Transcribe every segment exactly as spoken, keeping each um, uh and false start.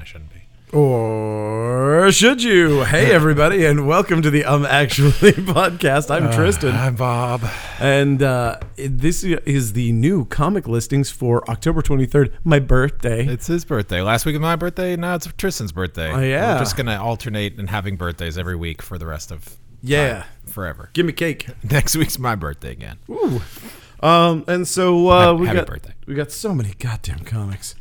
shouldn't be. Or should you? Hey, everybody, and welcome to the Um Actually podcast. I'm uh, Tristan. I'm Bob. And uh, this is the new comic listings for October twenty-third, my birthday. It's his birthday. Last week was my birthday, now it's Tristan's birthday. Oh, yeah. We're just going to alternate and having birthdays every week for the rest of Yeah. time, forever. Give me cake. Next week's my birthday again. Ooh. Um, and so uh, happy, we happy got birthday. we got so many goddamn comics.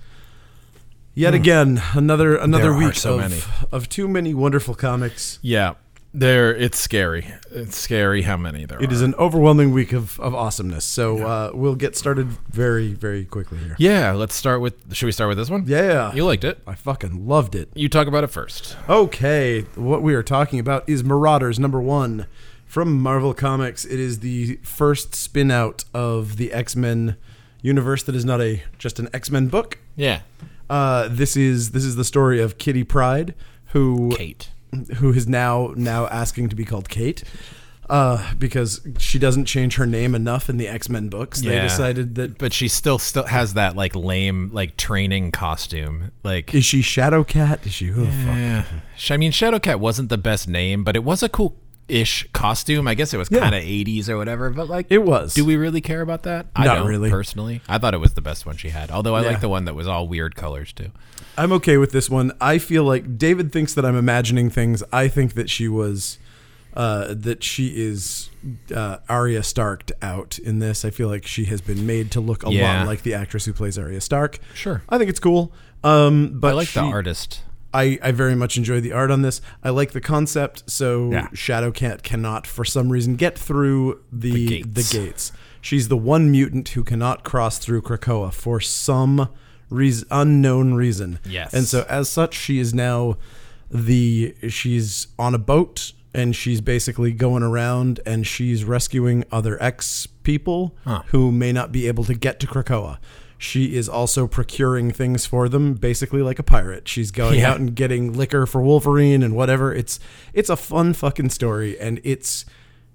Yet again, another another There are week so of, many. of too many wonderful comics. Yeah. There, it's scary. It's scary how many there It are. is an overwhelming week of, of awesomeness. So uh, we'll get started very, very quickly here. Yeah, let's start with, should we start with this one? Yeah. You liked it. I fucking loved it. You talk about it first. Okay, what we are talking about is Marauders number one from Marvel Comics. It is the first spin out of the X-Men universe that is not a just an X-Men book. Yeah. Uh, this is this is the story of Kitty Pryde, who Kate. who is now now asking to be called Kate, uh, because she doesn't change her name enough in the X-Men books. They Yeah. decided that. But she still still has that like lame like training costume. Like Is she Shadowcat? Is she? Oh, fuck. yeah. I mean, Shadowcat wasn't the best name, but it was a cool ish costume. I guess it was Yeah. kind of eighties or whatever, but like It was. do we really care about that? I Not don't really. personally. I thought it was the best one she had. Although I Yeah. like the one that was all weird colors too. I'm okay with this one. I feel like David thinks that I'm imagining things. I think that she was, uh, that she is uh, Arya Starked out in this. I feel like she has been made to look a Yeah. lot like the actress who plays Arya Stark. Sure. I think it's cool. Um, but I like she, the artist. I, I very much enjoy the art on this. I like the concept. So Yeah. Shadowcat cannot, for some reason, get through the The the gates. gates. She's the one mutant who cannot cross through Krakoa for some reason, unknown reason. Yes. And so, as such, she is now the she's on a boat and she's basically going around and she's rescuing other X people Huh. who may not be able to get to Krakoa. She is also procuring things for them, basically like a pirate. She's going Yeah. out and getting liquor for Wolverine and whatever. It's it's a fun fucking story, and it's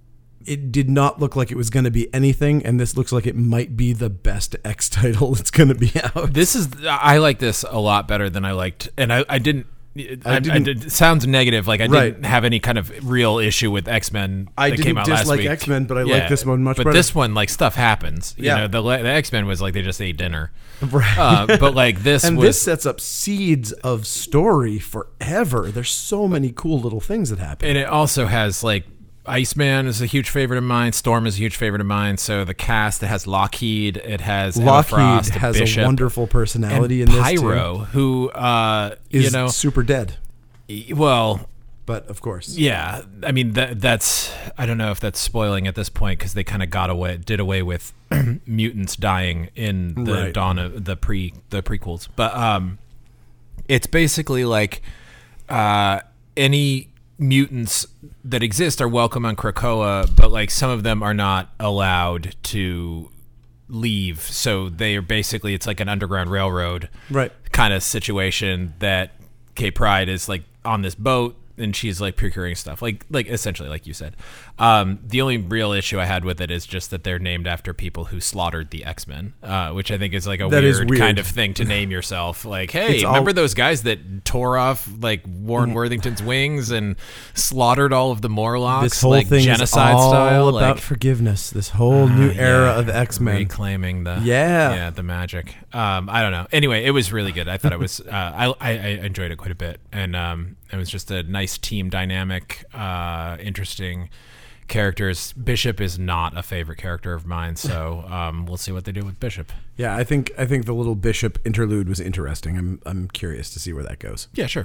it did not look like it was going to be anything, and this looks like it might be the best X title that's going to be out. This is I like this a lot better than I liked, and I, I didn't. I, I didn't- did, it sounds negative. Like I Right. didn't have any kind of real issue with X-Men. I that didn't came out last dislike week. X-Men, but I like this one much but better. this one, like stuff happens. You Yeah. know, the, the X-Men was like they just ate dinner. Right. Uh, but like this and was this sets up seeds of story forever. There's so many cool little things that happen. and it also has like Iceman is a huge favorite of mine. Storm is a huge favorite of mine. So the cast, it has Lockheed, it has Emma Lockheed Frost, has Bishop, a wonderful personality and in this Pyro, too. who uh, Is you know, super dead, well. but of course, Yeah, I mean that that's I don't know if that's spoiling at this point because they kind of got away did away with mutants dying in the Right. dawn of the pre the prequels, but um, it's basically like uh, any mutants that exist are welcome on Krakoa, but like some of them are not allowed to leave, so they are basically it's like an underground railroad right. kind of situation that Kate Pryde is like on this boat and she's like procuring stuff like like essentially like you said. Um, the only real issue I had with it is just that they're named after people who slaughtered the X-Men, uh, which I think is like a That weird, is weird. kind of thing to name yourself. Like, hey, It's all- remember those guys that tore off like Warren Worthington's wings and slaughtered all of the Morlocks, This whole like thing genocide is all style, about like, forgiveness. This whole new uh, era yeah, of X-Men. reclaiming the Yeah. yeah the magic. Um, I don't know. Anyway, it was really good. I thought it was. Uh, I, I I enjoyed it quite a bit, and um, it was just a nice team dynamic, uh, interesting characters. Bishop is not a favorite character of mine, so um, we'll see what they do with Bishop. Yeah, I think I think the little Bishop interlude was interesting. I'm I'm curious to see where that goes. Yeah, sure.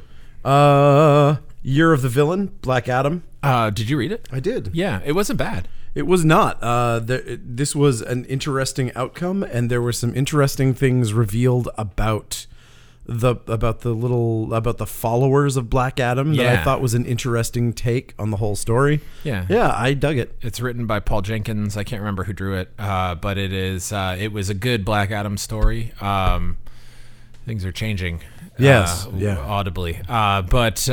Uh, Year of the Villain, Black Adam. Uh, did you read it? I did. Yeah, it wasn't bad. It was not. Uh, there, this was an interesting outcome, and there were some interesting things revealed about the about the little about the followers of Black Adam that I Yeah. thought was an interesting take on the whole story. Yeah. Yeah, I dug it. It's written by Paul Jenkins. I can't remember who drew it, uh, but it is. Uh, it was a good Black Adam story. Um, things are changing. Yes, uh, yeah. audibly. Uh, but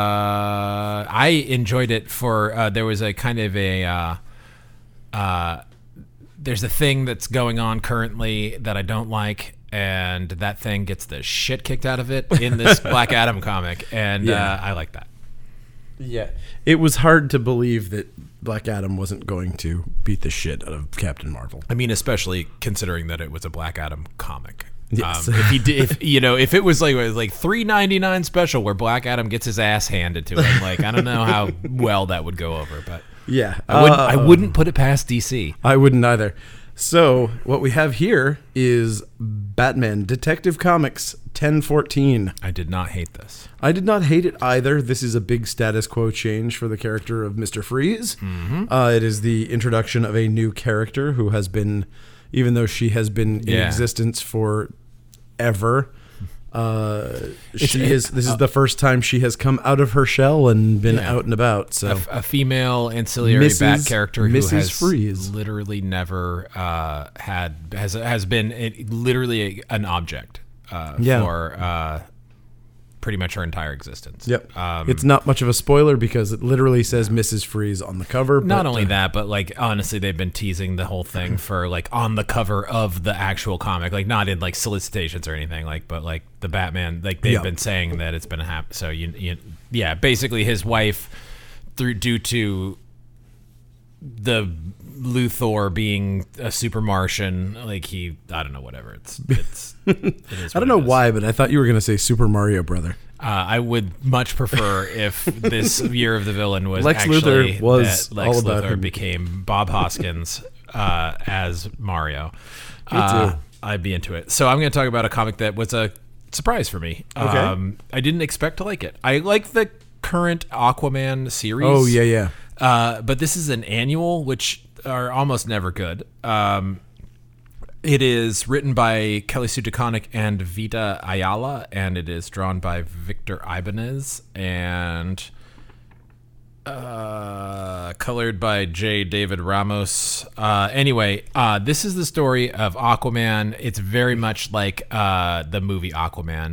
uh, I enjoyed it for. Uh, there was a kind of a. Uh, uh, there's a thing that's going on currently that I don't like, and that thing gets the shit kicked out of it in this Black Adam comic, and Yeah. uh, I like that. Yeah. It was hard to believe that Black Adam wasn't going to beat the shit out of Captain Marvel. I mean, especially considering that it was a Black Adam comic. Yes. Um, if he did, if you know, if it was like it was like three ninety-nine special where Black Adam gets his ass handed to him, like I don't know how well that would go over, but Yeah. I wouldn't. I Uh, wouldn't put it past D C. I wouldn't either. So what we have here is Batman Detective Comics ten fourteen. I did not hate this. I did not hate it either. This is a big status quo change for the character of Mister Freeze. Mm-hmm. Uh, it is the introduction of a new character who has been, even though she has been in Yeah. existence for ever. Uh, she it- is. This is the first time she has come out of her shell and been Yeah. out and about. So A, a female ancillary Missus Bat character who Missus has Freeze. literally never uh, had has has been a, literally a, an object uh, Yeah. for uh, pretty much her entire existence. Yep. Um, It's not much of a spoiler because it literally says Missus Freeze on the cover. Not but, only uh, that, but like honestly, they've been teasing the whole thing for like on the cover of the actual comic, like not in like solicitations or anything, like but like the Batman, like they've Yeah. been saying that it's been a hap- So you, you, yeah, basically his wife, through due to the Luthor being a super Martian, like he, I don't know, whatever. It's it's. It is I don't what know it is. why, but I thought you were going to say Super Mario Brother. Uh, I would much prefer if this Year of the Villain was Lex actually Luthor was that Lex all about Luthor him. became Bob Hoskins uh, as Mario. Me Uh, too. I'd be into it. So I'm going to talk about a comic that was a surprise for me. Okay. Um, I didn't expect to like it. I like the current Aquaman series. Oh, yeah, yeah. Uh, but this is an annual, which are almost never good. Um, it is written by Kelly Sue DeConnick and Vita Ayala, and it is drawn by Victor Ibanez and uh, colored by J. David Ramos. Uh, anyway, uh, this is the story of Aquaman. It's very much like uh, the movie Aquaman.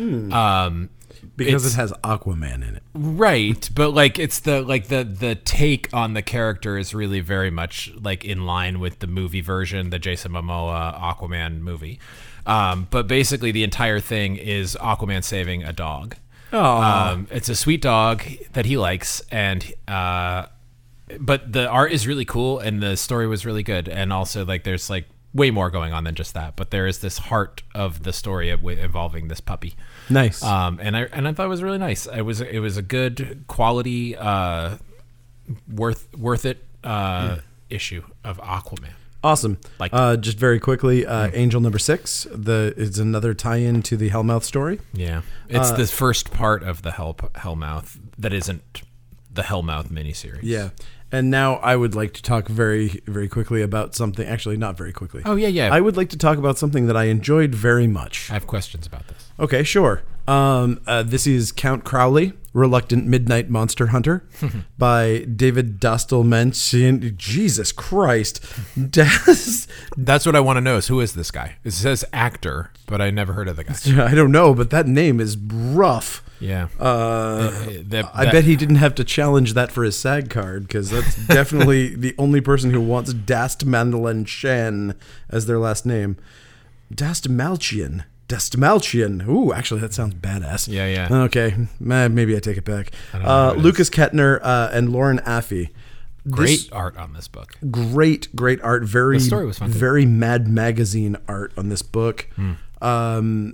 Um, Because it's- it has Aquaman in it. Right, but like it's the like the the take on the character is really very much like in line with the movie version, the Jason Momoa Aquaman movie. Um, but basically, the entire thing is Aquaman saving a dog. Oh, Um, it's a sweet dog that he likes, and uh, but the art is really cool, and the story was really good, and also like there's like way more going on than just that. But there is this heart of the story involving this puppy. nice. Um, and I and I thought it was really nice. It was it was a good quality, uh, worth worth it uh, issue of Aquaman. Awesome. Like- uh, just very quickly, uh, Angel number six. The is another tie-in to the Hellmouth story. Yeah, it's Uh, the first part of the Hell Hellmouth that isn't the Hellmouth miniseries. Yeah. And now I would like to talk very, very quickly about something. Actually, not very quickly. Oh yeah, yeah. I would like to talk about something that I enjoyed very much. I have questions about this. Okay, sure. Um, uh, this is Count Crowley, Reluctant Midnight Monster Hunter, by David Dostalmanchian. Jesus Christ. Das- That's what I want to know is who is this guy? It says actor, but I never heard of the guy. I don't know, but that name is rough. Yeah. Uh, That- I that- bet he didn't have to challenge that for his SAG card, because that's definitely the only person who wants Dast Mandelen Shen as their last name. Dast Malchian. Dast Malchian. Ooh, actually, that sounds badass. Yeah, yeah. Okay, meh, maybe I take it back. don't know Uh, who it is. Lucas Kettner uh, and Lauren Affey. Great This- art on this book. great, great art. Very, The story was fun, too. very Mad Magazine art on this book. Hmm. Um,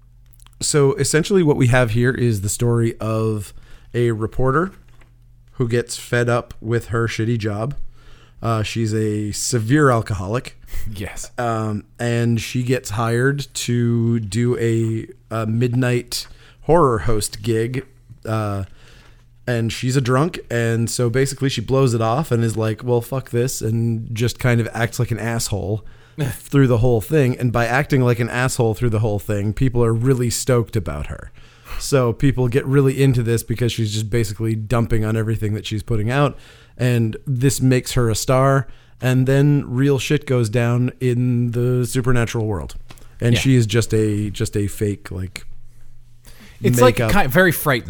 so essentially, what we have here is the story of a reporter who gets fed up with her shitty job. Uh, she's a severe alcoholic, Yes. um, and she gets hired to do a, a midnight horror host gig. Uh, and she's a drunk, and so basically she blows it off and is like, well, fuck this, and just kind of acts like an asshole through the whole thing. And by acting like an asshole through the whole thing, people are really stoked about her. So people get really into this because she's just basically dumping on everything that she's putting out, and this makes her a star. And then real shit goes down in the supernatural world, and Yeah. she is just a just a fake like It's makeup. like kind very Fright Night.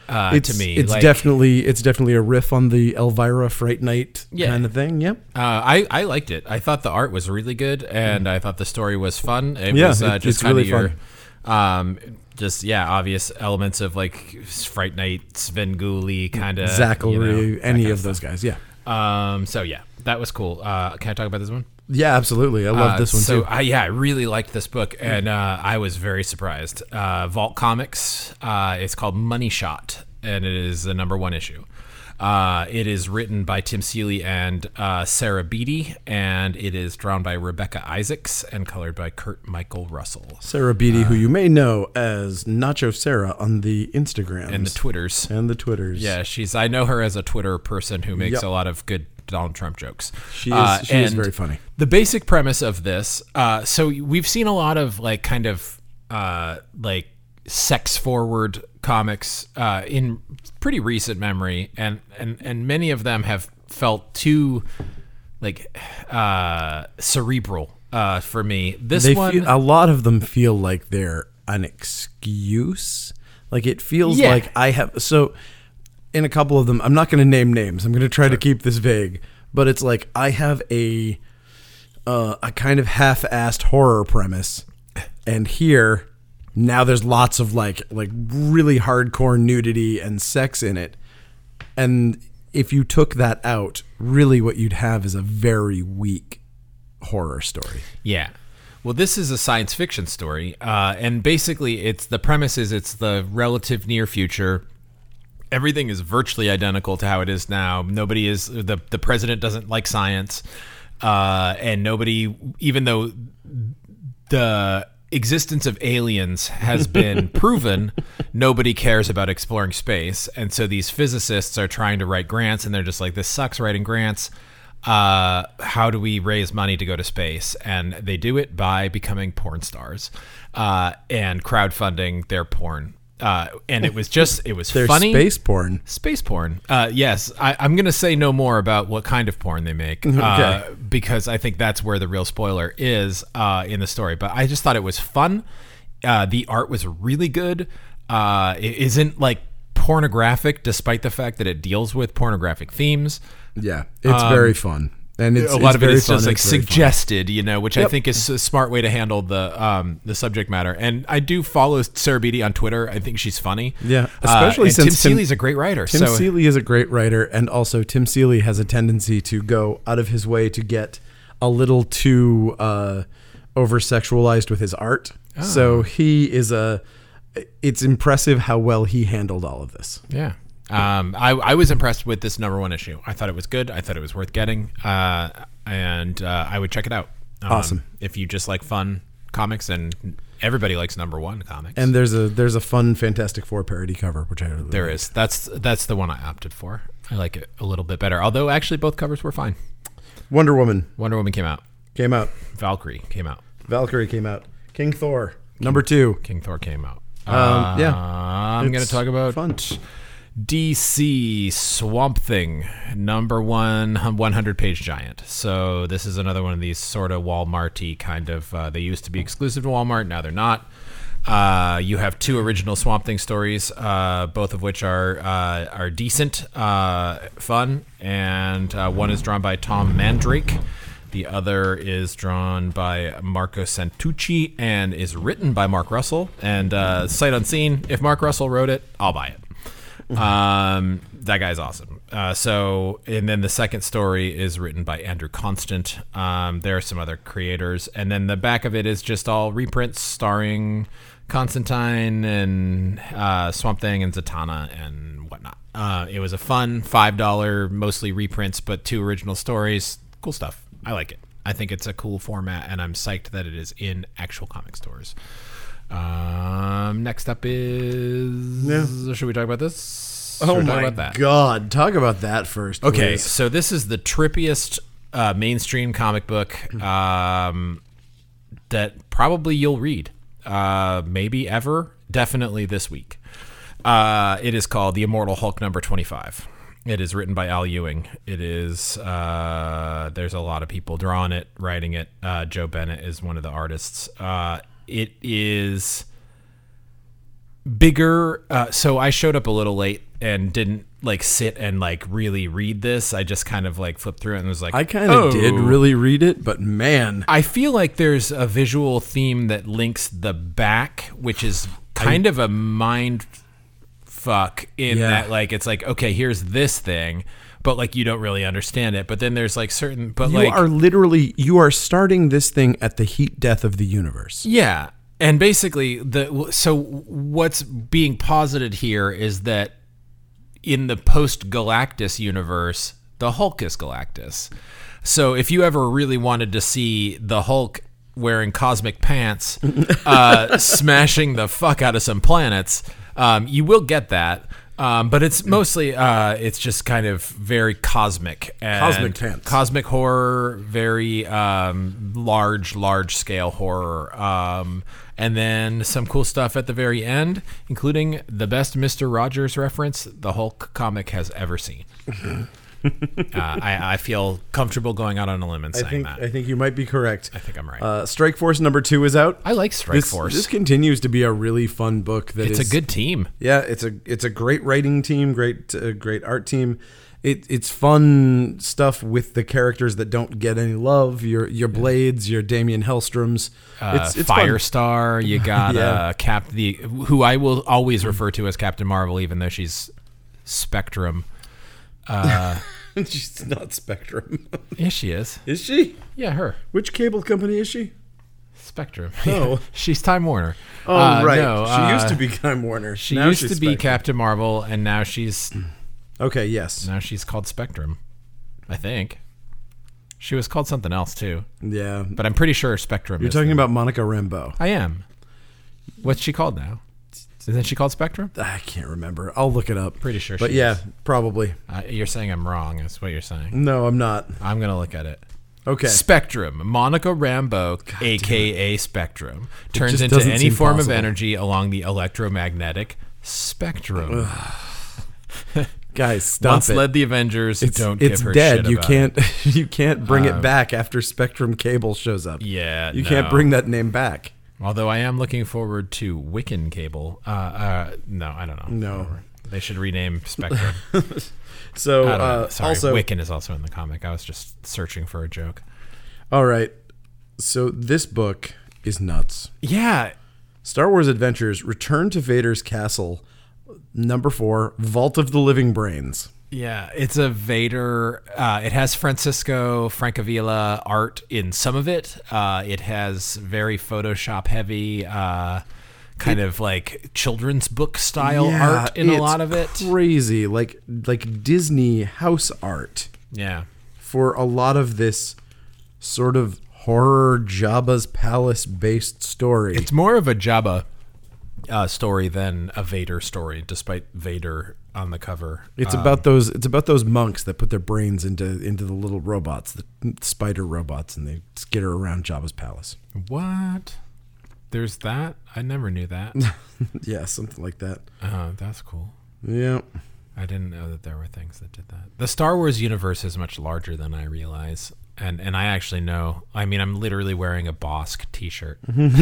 uh, it's, to me. It's like, definitely it's definitely a riff on the Elvira Fright Night Yeah. kind of thing. Yep. Uh, I, I liked it. I thought the art was really good, and I thought the story was fun. It Yeah, was uh, it- just it's kind really of your, um, just yeah, obvious elements of like Fright Night, Svengoolie kind of Zachary, you know, that any kind of those guys. Yeah. Um, so yeah, that was cool. Uh, can I talk about this one? Yeah, absolutely. I love Uh, this one so too. I, yeah, I really liked this book, and uh, I was very surprised. Uh, Vault Comics. Uh, it's called Money Shot, and it is the number one issue. Uh, it is written by Tim Seeley and uh, Sarah Beatty, and it is drawn by Rebecca Isaacs and colored by Kurt Michael Russell. Sarah Beatty, who you may know as Nacho Sarah on the Instagrams And the Twitters. and the Twitters. Yeah, she's. I know her as a Twitter person who makes Yep. a lot of good Donald Trump jokes. She is. Uh, she is and very funny. The basic premise of this. Uh, so we've seen a lot of like kind of uh, like sex forward comics uh, in pretty recent memory, and and and many of them have felt too like uh, cerebral uh, for me. This They one, feel, a lot of them feel like they're an excuse. Like it feels Yeah. like I have. So in a couple of them, I'm not going to name names. I'm going to try to keep this vague. But it's like I have a uh, a kind of half-assed horror premise, and here now there's lots of like like really hardcore nudity and sex in it. And if you took that out, really what you'd have is a very weak horror story. Yeah. Well, this is a science fiction story, uh, and basically, it's the premise is it's the relative near future. Everything is virtually identical to how it is now. Nobody is the the president doesn't like science, uh, and nobody, even though the existence of aliens has been proven, nobody cares about exploring space. And so these physicists are trying to write grants, and they're just like, this sucks writing grants. Uh, how do we raise money to go to space? And they do it by becoming porn stars uh, and crowdfunding their porn. Uh, and it was just, it was There's funny. space porn. Space porn. Uh, yes, I, I'm going to say no more about what kind of porn they make uh, because I think that's where the real spoiler is uh, in the story. But I just thought it was fun. Uh, the art was really good. Uh, it isn't like pornographic, despite the fact that it deals with pornographic themes. Yeah, it's very fun. And it's a lot it's of it very is fun. just like It's very fun. suggested, you know, which I Yep. think is a smart way to handle the um, the subject matter. And I do follow Sarah Beatty on Twitter. I think she's funny. Yeah, Uh, especially and Tim since Tim- Seeley's a great writer. Tim so Seeley is a great writer, and also Tim Seeley has a tendency to go out of his way to get a little too uh, over sexualized with his art. Oh. So he is a. It's impressive how well he handled all of this. yeah. Um, I, I was impressed with this number one issue. I thought it was good. I thought it was worth getting. Uh, and uh, I would check it out. Um, Awesome. If you just like fun comics, and everybody likes number one comics. And there's a there's a fun Fantastic Four parody cover, which I really there like. is. That's that's the one I opted for. I like it a little bit better. Although actually both covers were fine. Wonder Woman Wonder Woman came out. came out. Valkyrie came out. Valkyrie came out. King Thor number two. King Thor came out. Um, yeah. I'm going It's to talk about fun. D C Swamp Thing, number one hundred page giant. So this is another one of these sort of Walmart-y kind of, uh, they used to be exclusive to Walmart, now they're not. Uh, you have two original Swamp Thing stories, uh, both of which are uh, are decent, uh, fun, and uh, one is drawn by Tom Mandrake. The other is drawn by Marco Santucci and is written by Mark Russell. And uh, sight unseen, if Mark Russell wrote it, I'll buy it. Um, that guy's awesome. Uh, so, and then the second story is written by Andrew Constant. Um, there are some other creators, and then the back of it is just all reprints starring Constantine and uh, Swamp Thing and Zatanna and whatnot. Uh, it was a fun five dollar, mostly reprints, but two original stories. Cool stuff. I like it. I think it's a cool format, and I'm psyched that it is in actual comic stores. Um, next up is. Yeah. Should we talk about this? Oh Should we talk my about that? god! Talk about that first. Okay, please. so this is the trippiest uh, mainstream comic book um, that probably you'll read. Uh, maybe ever. Definitely this week. Uh, it is called The Immortal Hulk number twenty-five. It is written by Al Ewing. It is, uh, there's a lot of people drawing it, writing it. Uh, Joe Bennett is one of the artists. Uh, it is bigger. Uh, so I showed up a little late and didn't like sit and like really read this. I just kind of like flipped through it and was like, I kind of oh. did really read it, but man, I feel like there's a visual theme that links the back, which is kind I, of a mind fuck in yeah. that like it's like, okay, here's this thing, but like you don't really understand it. But then there's like certain, but you like are literally you are starting this thing at the heat death of the universe. Yeah, and basically the so what's being posited here is that in the post-Galactus universe, the Hulk is Galactus. So if you ever really wanted to see the Hulk wearing cosmic pants, uh, smashing the fuck out of some planets, um, you will get that. Um, but it's mostly, uh, it's just kind of very cosmic. And cosmic pants. Cosmic horror, very um, large, large-scale horror. Um, and then some cool stuff at the very end, including the best Mister Rogers reference the Hulk comic has ever seen. uh, I, I feel comfortable going out on a limb and saying I think, that. I think you might be correct. I think I'm right. Uh, Strike Force number two is out. I like Strike this, Force. This continues to be a really fun book. That it's is, a good team. Yeah, it's a it's a great writing team, great uh, great art team. It it's fun stuff with the characters that don't get any love. Your your Blades, your Damian Hellstroms. Uh, it's, it's Firestar. Fun. You got yeah. uh, Cap the who I will always refer to as Captain Marvel, even though she's Spectrum. Uh, She's not Spectrum. Yeah, she is. Is she? Yeah, her. Which cable company is she? Spectrum. Oh. She's Time Warner. Oh, uh, right. No, she uh, used to be Time Warner. She now used she's to be Spectrum. Captain Marvel, and now she's Okay, yes. now she's called Spectrum. I think. She was called something else too. Yeah. But I'm pretty sure Spectrum. You're is talking the, about Monica Rambeau. I am. What's she called now? Isn't she called Spectrum? I can't remember. I'll look it up. Pretty sure But she yeah, is. probably. Uh, you're saying I'm wrong. That's what you're saying. No, I'm not. I'm going to look at it. Okay. Spectrum. Monica Rambeau, a k a. Spectrum, turns just into doesn't any seem form possible. of energy along the electromagnetic spectrum. Guys, stop Once it. led the Avengers, It's, don't it's give her dead. shit You about can't it. you can't bring Um, it back after Spectrum Cable shows up. Yeah, You no. can't bring that name back. Although I am looking forward to Wiccan Cable. Uh, uh, no, I don't know. No. Whatever. They should rename Spectrum. So I don't know. uh, Sorry, also Wiccan is also in the comic. I was just searching for a joke. all right. So this book is nuts. Yeah. Star Wars Adventures: Return to Vader's Castle, number four, Vault of the Living Brains. Yeah, it's a Vader. Uh, it has Francisco Francavilla art in some of it. Uh, it has very Photoshop heavy, uh, kind of like children's book style Yeah, art in a it's lot of it. Crazy, like like Disney house art Yeah. for a lot of this sort of horror Jabba's palace based story. It's more of a Jabba uh, story than a Vader story, despite Vader on the cover. It's Um, about those. It's about those monks that put their brains into into the little robots, the spider robots, and they skitter around Jabba's palace. What? There's that? I never knew that. Yeah, something like that. Oh, that's cool. Yeah. I didn't know that there were things that did that. The Star Wars universe is much larger than I realize. And and I actually know, I mean, I'm literally wearing a Bosk t-shirt.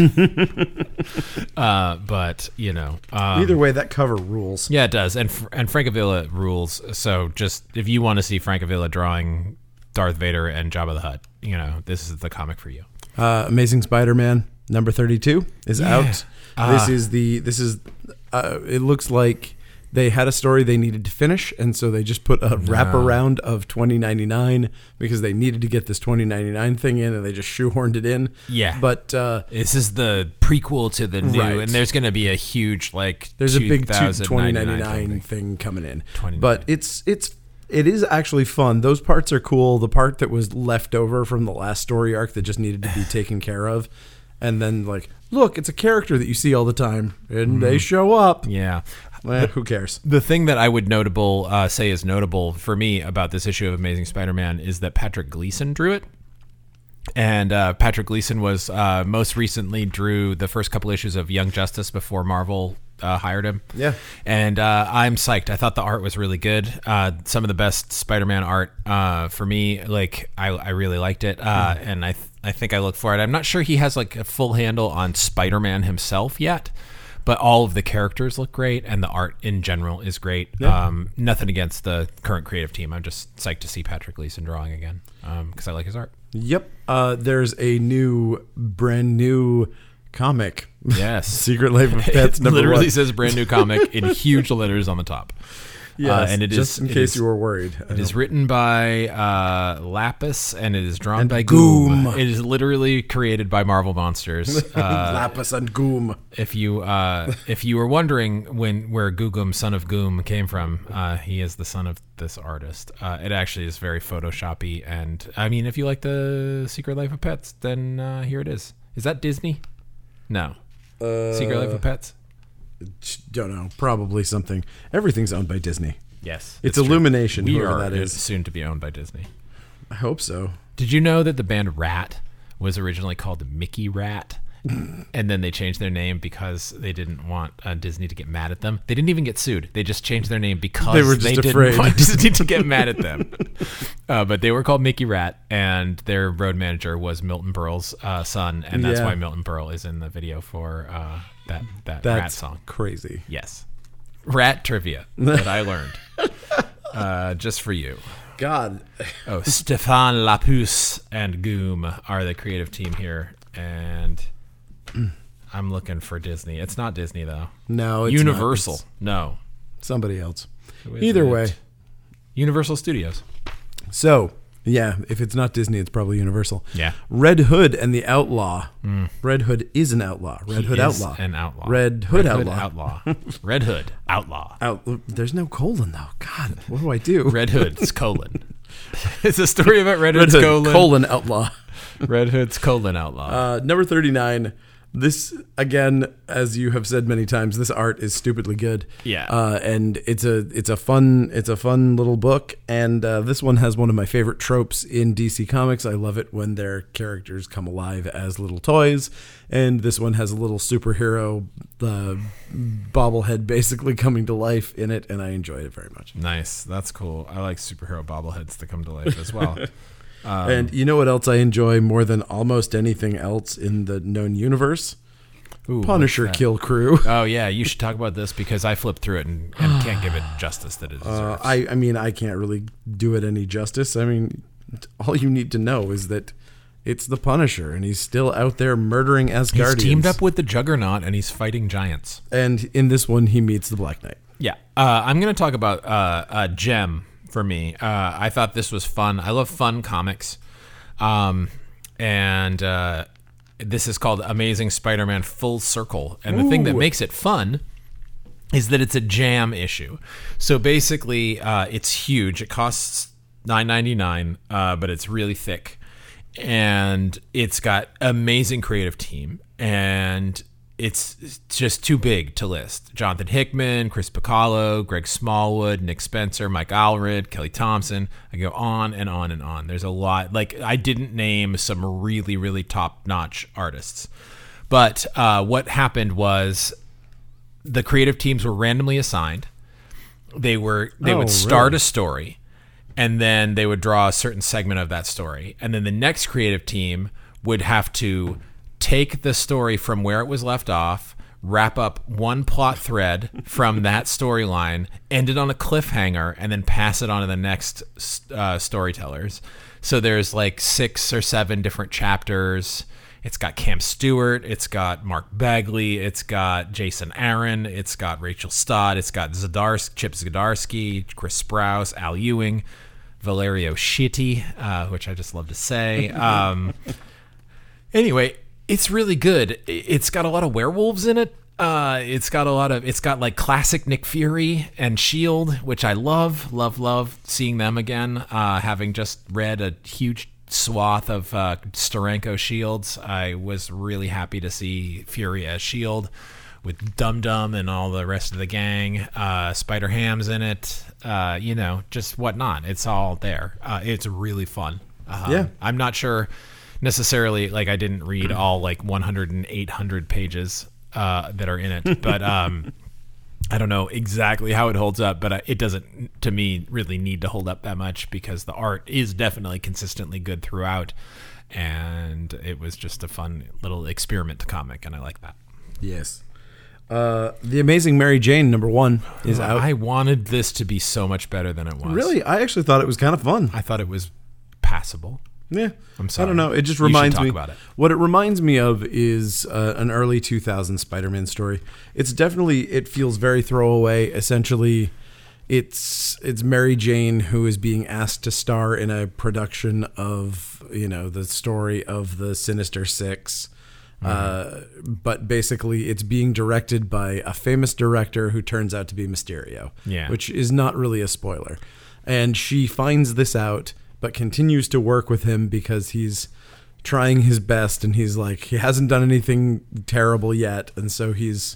uh, but, you know. Um, Either way, that cover rules. Yeah, it does. And Fr- and Francavilla rules. So just, if you want to see Francavilla drawing Darth Vader and Jabba the Hutt, you know, this is the comic for you. Uh, Amazing Spider-Man number thirty-two is Yeah. out. Uh, this is the this is uh, it looks like they had a story they needed to finish, and so they just put a wraparound of twenty ninety-nine because they needed to get this twenty ninety-nine thing in, and they just shoehorned it in. Yeah. But uh, This is the prequel to the new, Right. and there's going to be a huge, like, there's a big two thousand ninety-nine twenty ninety-nine thing. thing coming in. twenty ninety-nine. But it's it's it is actually fun. Those parts are cool. The part that was left over from the last story arc that just needed to be taken care of, and then like, look, it's a character that you see all the time, and they show up. Yeah. Eh, who cares? The thing that I would notable uh, say is notable for me about this issue of Amazing Spider-Man is that Patrick Gleason drew it. And uh, Patrick Gleason was uh, most recently drew the first couple issues of Young Justice before Marvel uh, hired him. Yeah. And uh, I'm psyched. I thought the art was really good. Uh, some of the best Spider-Man art uh, for me. Like I, I really liked it, uh, mm. and I, th- I think I look for it. I'm not sure he has like a full handle on Spider-Man himself yet. but all of the characters look great, and the art in general is great. Yeah. Um, nothing against the current creative team. I'm just psyched to see Patrick Gleason drawing again because I like his art. Yep. Uh, there's a new, brand new comic. Yes. Secret Life of Pets. It number literally one. says brand new comic in huge letters on the top. Yes, uh, and it just is, in it case is- you were worried. It is written by uh, Lapis, and it is drawn And by Goom. Goom. It is literally created by Marvel Monsters. Uh, Lapis and Goom. if you uh, if you were wondering when where Googum, son of Goom, came from, uh, he is the son of this artist. Uh, it actually is very Photoshoppy, and I mean, if you like the Secret Life of Pets, then uh, here it is. Is that Disney? No. Uh, Secret Life of Pets? Don't know. Probably something. Everything's owned by Disney. Yes. It's true. Illumination, We whoever are that is. soon to be owned by Disney. I hope so. Did you know that the band Rat was originally called Mickey Rat? And then they changed their name because they didn't want uh, Disney to get mad at them. They didn't even get sued. They just changed their name because They they, were just didn't afraid. want Disney to get mad at them. Uh, but they were called Mickey Rat, and their road manager was Milton Berle's uh, son, and that's Yeah. why Milton Berle is in the video for uh, that that That's Rat song. crazy. Yes, Rat trivia that I learned uh, just for you. God. Oh, Stéphane Lapousse and Goom are the creative team here, and I'm looking for Disney. It's not Disney though. No, it's Universal. not. It's No. somebody else. Who is Either it? way. Universal Studios. So, yeah, if it's not Disney, it's probably Universal. Yeah. Red Hood and the Outlaw. Red Hood is an outlaw. Red He Hood is Outlaw. An outlaw. Red Hood Red Outlaw. outlaw. Red Hood Outlaw. Out. There's no colon though. God, what do I do? Red Hood's colon. It's a story about Red, Red Hood's Hood colon. colon Outlaw. Red Hood's colon outlaw. Uh, number thirty-nine. This, again, as you have said many times, this art is stupidly good. Yeah. Uh, and it's a it's a fun it's a fun little book. And uh, this one has one of my favorite tropes in D C Comics. I love it when their characters come alive as little toys. And this one has a little superhero uh, bobblehead basically coming to life in it, and I enjoyed it very much. Nice. That's cool. I like superhero bobbleheads to come to life as well. Um, And you know what else I enjoy more than almost anything else in the known universe? ooh, Punisher what's that? Kill Crew. Oh yeah, you should talk about this because I flipped through it and, and can't give it justice that it deserves. Uh, I, I mean, I can't really do it any justice. I mean, all you need to know is that it's the Punisher, and he's still out there murdering Asgardians. He's teamed up with the Juggernaut and he's fighting giants. And in this one, he meets the Black Knight. Yeah, uh, I'm going to talk about uh, a gem for me. Uh, I thought this was fun. I love fun comics, um, and uh, this is called Amazing Spider-Man Full Circle. And the thing that Ooh. makes it fun is that it's a jam issue. So basically, uh, it's huge. It costs nine ninety-nine, uh, but it's really thick, and it's got amazing creative team, and it's just too big to list. Jonathan Hickman, Chris Piccolo, Greg Smallwood, Nick Spencer, Mike Allred, Kelly Thompson. I go on and on and on. There's a lot. Like, I didn't name some really, really top-notch artists. But uh, what happened was the creative teams were randomly assigned. They were they Oh, would start really? a story, and then they would draw a certain segment of that story. And then the next creative team would have to take the story from where it was left off, wrap up one plot thread from that storyline, end it on a cliffhanger, and then pass it on to the next uh, storytellers. So there's like six or seven different chapters. It's got Cam Stewart, it's got Mark Bagley, it's got Jason Aaron, it's got Rachel Stott, it's got Zdarsky, Chip Zdarsky, Chris Sprouse, Al Ewing, Valerio Shitty, uh, which I just love to say. Um, anyway, it's really good. It's got a lot of werewolves in it. Uh, it's got a lot of, it's got like classic Nick Fury and Shield, which I love, love, love seeing them again. Uh, having just read a huge swath of uh, Steranko Shields, I was really happy to see Fury as Shield with Dum Dum and all the rest of the gang. Uh, Spider Ham's in it. Uh, you know, just whatnot. It's all there. Uh, it's really fun. Uh, Yeah. I'm not sure necessarily, like, I didn't read all like one hundred and eight hundred pages uh, that are in it, but um, I don't know exactly how it holds up, but I, it doesn't, to me, really need to hold up that much because the art is definitely consistently good throughout, and it was just a fun little experiment to comic, and I like that. Yes. Uh, The Amazing Mary Jane number one is out. I wanted this to be so much better than it was. Really, I actually thought it was kind of fun. I thought it was passable. Yeah, I'm sorry. I don't know. It just You should reminds talk me. about it. What it reminds me of is uh, an early two thousands Spider-Man story. It's definitely. It feels very throwaway. Essentially, it's it's Mary Jane who is being asked to star in a production of you know the story of the Sinister Six. Uh, but basically, it's being directed by a famous director who turns out to be Mysterio, Yeah. which is not really a spoiler. And she finds this out, but continues to work with him because he's trying his best, and he's like, he hasn't done anything terrible yet, and so he's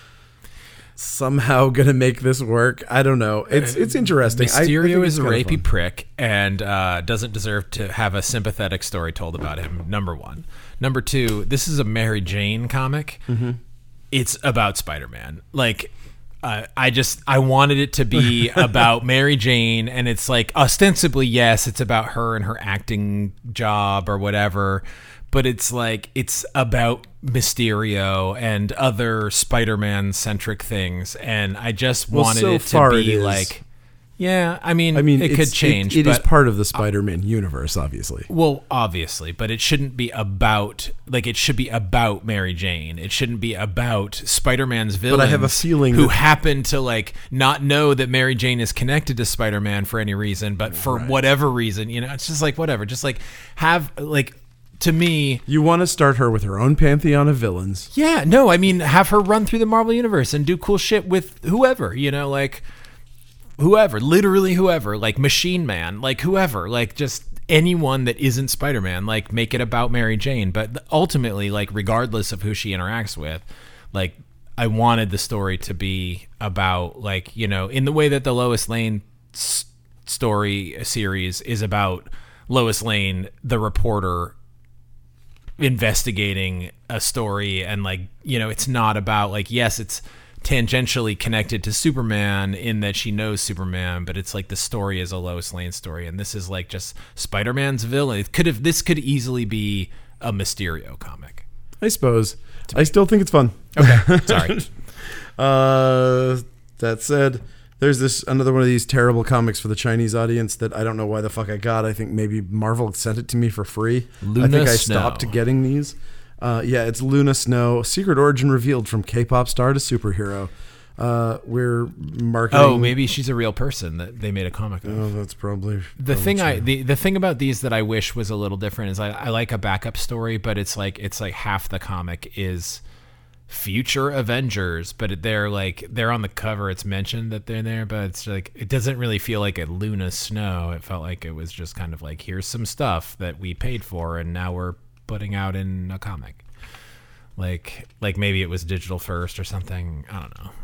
somehow gonna make this work. I don't know. It's it's interesting. I- I Mysterio think is it's a kinda rapey fun. prick and uh, doesn't deserve to have a sympathetic story told about him. Number one. Number two. This is a Mary Jane comic. Mm-hmm. It's about Spider-Man. Like, uh, I just I wanted it to be about Mary Jane, and it's like ostensibly yes, it's about her and her acting job or whatever. But it's like it's about Mysterio and other Spider-Man centric things, and I just Well, wanted so it to far be it is. like, yeah. I mean, I mean, it it's- could change. It, it is but, part of the Spider-Man universe, obviously. well, obviously, but it shouldn't be about like it should be about Mary Jane. It shouldn't be about Spider-Man's villains. But I have a feeling who that- happen to like not know that Mary Jane is connected to Spider-Man for any reason, but for Right. whatever reason, you know, it's just like whatever. Just like have like to me. You want to start her with her own pantheon of villains. Yeah, no, I mean, have her run through the Marvel Universe and do cool shit with whoever, you know, like whoever, literally whoever, like Machine Man, like whoever, like just anyone that isn't Spider-Man, like make it about Mary Jane. But ultimately, like regardless of who she interacts with, like I wanted the story to be about, like, you know, in the way that the Lois Lane s- story series is about Lois Lane, the reporter, investigating a story, and like, you know, it's not about like, yes, it's tangentially connected to Superman in that she knows Superman, but it's like the story is a Lois Lane story, and this is like just Spider-Man's villain. It could have this could easily be a Mysterio comic. I suppose. I still think it's fun. Okay, sorry. Uh, that said, there's this another one of these terrible comics for the Chinese audience that I don't know why the fuck I got. I think maybe Marvel sent it to me for free. Luna I think I Snow. stopped getting these. Uh, yeah, it's Luna Snow. Secret origin revealed from K-pop star to superhero. Uh, we're marketing. Oh, maybe she's a real person that they made a comic of. Oh, that's probably The probably thing I true. the, the thing about these that I wish was a little different is I, I like a backup story, but it's like it's like half the comic is future Avengers, but they're like they're on the cover. It's mentioned that they're there, but it's like it doesn't really feel like a Luna Snow. It felt like it was just kind of like here's some stuff that we paid for, and now we're putting out in a comic. Like like maybe it was digital first or something. I don't know.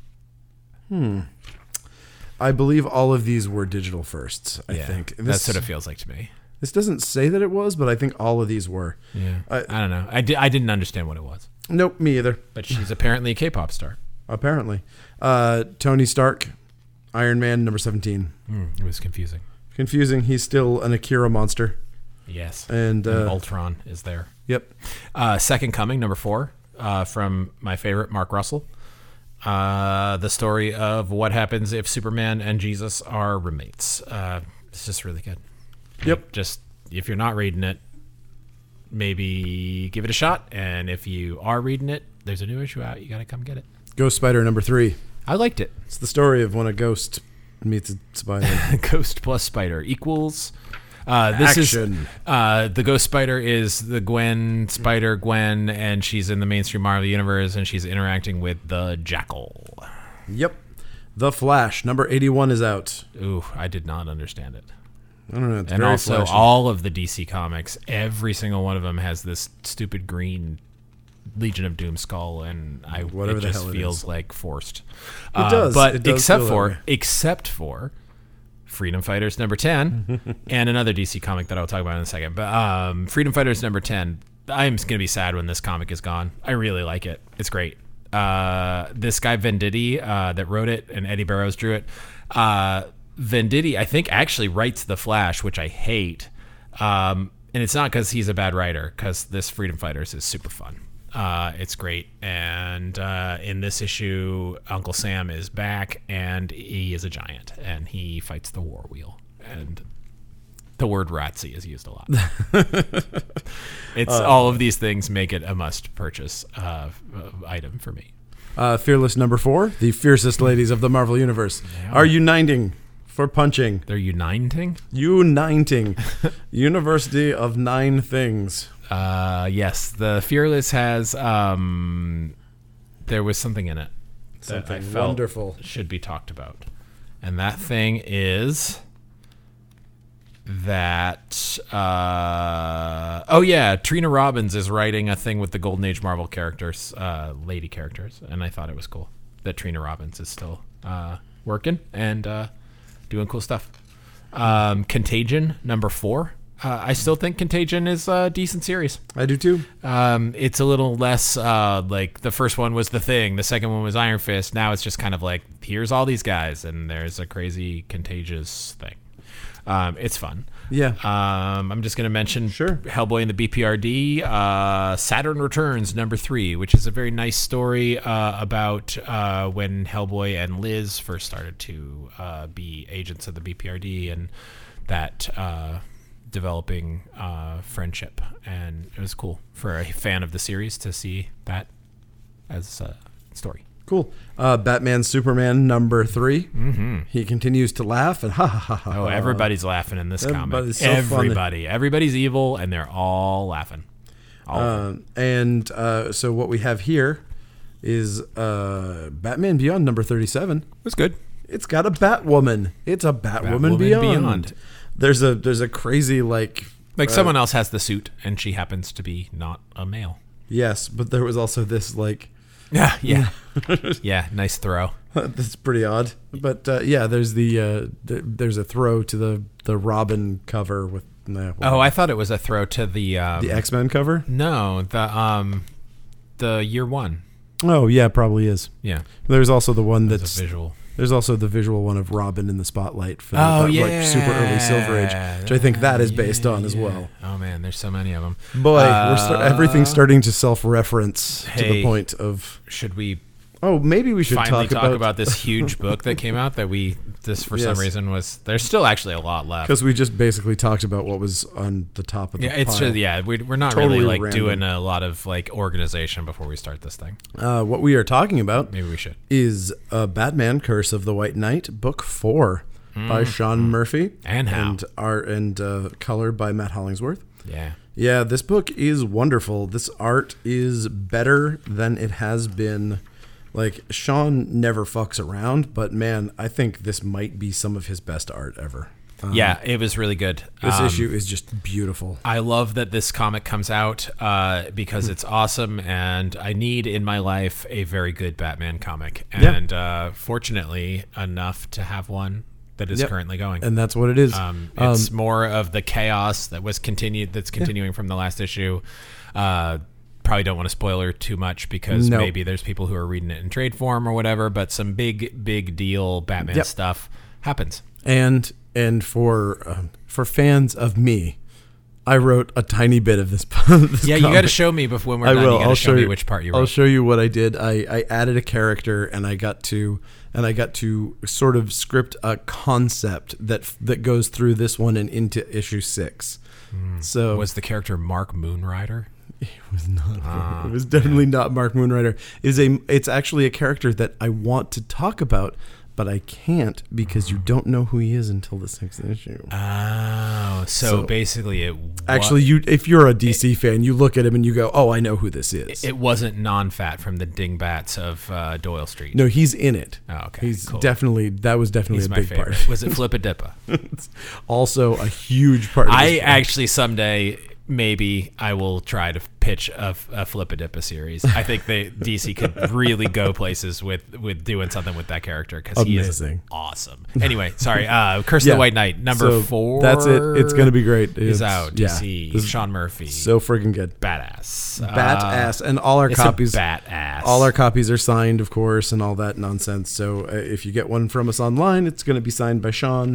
I believe all of these were digital firsts. I Yeah, think that's what it feels like to me. This doesn't say that it was, but I think all of these were. Yeah, I- I, don't know. I, di- I didn't understand what it was, Nope, me either. but she's apparently a K-pop star. Apparently, uh, Tony Stark, Iron Man number seventeen. Mm, it was confusing. Confusing. He's still an Akira monster. Yes, And, uh, and Ultron is there. Yep. Uh, Second Coming, number four, uh, from my favorite Mark Russell. Uh, the story of what happens if Superman and Jesus are roommates. Uh, it's just really good. Yep. Like, just if you're not reading it, maybe give it a shot. And if you are reading it, there's a new issue out. You got to come get it. Ghost Spider number three. I liked it. It's the story of when a ghost meets a spider. Ghost plus Spider equals. Uh, this Action. is uh, the Ghost Spider is the Gwen Spider Gwen, and she's in the mainstream Marvel universe, and she's interacting with the Jackal. Yep. The Flash number eighty-one is out. Ooh, I did not understand it. I don't know. It's And very also, flashy. all of the D C comics, every single one of them has this stupid green Legion of Doom skull, and I Whatever it the just hell it feels is. like forced. It does. but It does except feel that for way. except for Freedom Fighters number ten and another D C comic that I'll talk about in a second. But um, Freedom Fighters number ten, I'm going to be sad when this comic is gone. I really like it. It's great. Uh, this guy Venditti uh, that wrote it, and Eddie Barrows drew it. Uh, Venditti, I think, actually writes The Flash, which I hate. Um, and it's not because he's a bad writer, because this Freedom Fighters is super fun. Uh, it's great. And uh, in this issue, Uncle Sam is back, and he is a giant, and he fights the war wheel. And the word Ratsy is used a lot. It's uh, all of these things make it a must-purchase uh, item for me. Uh, Fearless number four, the fiercest ladies of the Marvel Universe yeah. are uniting for punching. They're uniting? Uniting. University of Nine Things. Uh, yes, the Fearless has, um, there was something in it something that I felt wonderful should be talked about. And that thing is that, uh, oh yeah, Trina Robbins is writing a thing with the Golden Age Marvel characters, uh, lady characters. And I thought it was cool that Trina Robbins is still, uh, working and, uh, doing cool stuff. Um, Contagion, number four. Uh, I still think Contagion is a decent series. I do too. Um, it's a little less uh, like the first one was The Thing, the second one was Iron Fist. Now it's just kind of like, here's all these guys, and there's a crazy contagious thing. Um, it's fun. Yeah. Um, I'm just going to mention sure. Hellboy and the B P R D, uh, Saturn Returns, number three, which is a very nice story uh, about uh, when Hellboy and Liz first started to uh, be agents of the B P R D, and that uh, developing uh, friendship. And it was cool for a fan of the series to see that as a story. Cool. Uh, Batman Superman number three. Mm-hmm. He continues to laugh and ha ha ha ha. Oh, everybody's laughing in this Everybody's comic. So Everybody. funny. Everybody's evil, and they're all laughing. All uh, and uh, so what we have here is uh, Batman Beyond number thirty-seven. It was good. It's got a Batwoman. It's a Batwoman, Batwoman Beyond. Beyond. There's a there's a crazy like like uh, someone else has the suit, and she happens to be not a male. Yes, but there was also this like. Yeah, yeah, yeah. Nice throw. That's pretty odd, but uh, yeah. There's the, uh, the there's a throw to the the Robin cover with. Nah, oh, I thought it was a throw to the um, the X-Men cover. No, the um, the year one. Oh yeah, probably is. Yeah. There's also the one that's, that's a visual. There's also the visual one of Robin in the spotlight for oh, that, yeah. like super early Silver Age, which I think that is based yeah, on as yeah. well. Oh man, there's so many of them. Boy, uh, we're start, everything's starting to self-reference hey, to the point of. Should we? Oh, maybe we should finally talk, talk about, about this huge book that came out that we this for yes. some reason was there's still actually a lot left because we just basically talked about what was on the top of the yeah it's pile. just yeah we, we're not Totally really like random. doing a lot of like organization before we start this thing. Uh, what we are talking about maybe we should is uh, Batman Curse of the White Knight book four mm. by Sean Murphy and how and art and uh, color by Matt Hollingsworth. Yeah. Yeah, this book is wonderful. This art is better than it has been. Like, Sean never fucks around, but man, I think this might be some of his best art ever. Um, yeah, it was really good. This um, issue is just beautiful. I love that this comic comes out uh, because it's awesome, and I need in my life a very good Batman comic. And yeah. uh, fortunately enough to have one that is yep. currently going. And that's what it is. Um, it's um, more of the chaos that was continued. That's continuing yeah. from the last issue. Uh, probably don't want to spoiler too much because nope. maybe there's people who are reading it in trade form or whatever. But some big, big deal Batman yep. stuff happens. And and for um, for fans of me, I wrote a tiny bit of this. this yeah, comic. you got to show me before we're I done. will. You got to I'll show show me you which part you wrote. I'll show you what I did. I, I added a character, and I got to and I got to sort of script a concept that that goes through this one and into issue six. Mm. So was the character Mark Moonrider? It was not. Uh, it was definitely yeah. not Mark Moonrider. It is a. It's actually a character that I want to talk about, but I can't because you don't know who he is until the sixth issue. Oh, so, so basically, it wa- actually you. If you're a D C it, fan, you look at him and you go, "Oh, I know who this is." It wasn't non-fat from the Dingbats of uh, Doyle Street. No, he's in it. Oh, okay, he's cool. definitely that was definitely he's a my big favorite. part. Was it Flippadippa? It's also a huge part. Of I this actually someday. Maybe I will try to pitch a, a Flippadippa series. I think they D C could really go places with, with doing something with that character because he is awesome. Anyway, sorry. Uh, Curse yeah. of the White Knight, number so four. That's it. It's going to be great. Is it's, out. D C. Yeah, Sean Murphy. So freaking good. Badass. Badass. Uh, and all our it's copies. A badass. All our copies are signed, of course, and all that nonsense. So uh, if you get one from us online, it's going to be signed by Sean.